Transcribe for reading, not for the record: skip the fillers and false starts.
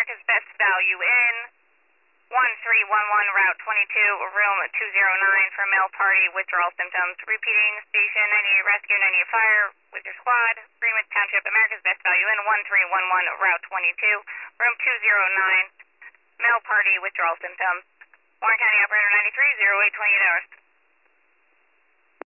America's Best Value in 1311 Route 22, room 209 for male party withdrawal symptoms. Repeating, station 98 rescue, 98 fire with your squad. Greenwich Township, America's Best Value in 1311 Route 22, room 209, male party withdrawal symptoms. Warren County Operator 93, 0828 hours.